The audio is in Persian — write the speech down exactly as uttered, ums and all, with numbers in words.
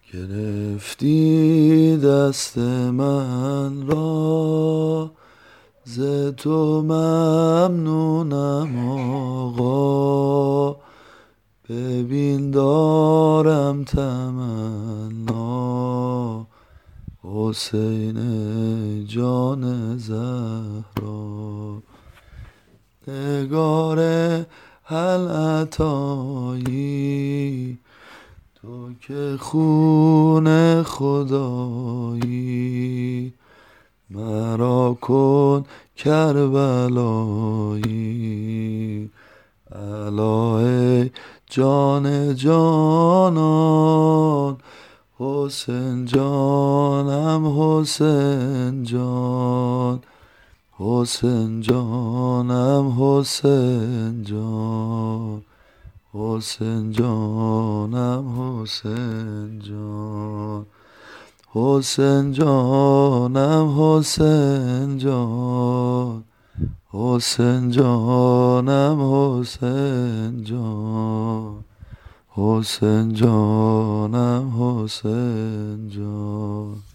گرفتی دست من را، ز تو ممنونم آقا. ببین دارم تمنا، حسین جان زهرا. نگار هل عطایی، تو که خون خدایی. مرا کن کربلایی، الا ای جان جانان. حسین جانم حسین جان، حسین جانم حسین جان، حسین جانم حسین جان. حسین جانم حسین جان، حسین جانم حسین جان، حسین جانم حسین جان.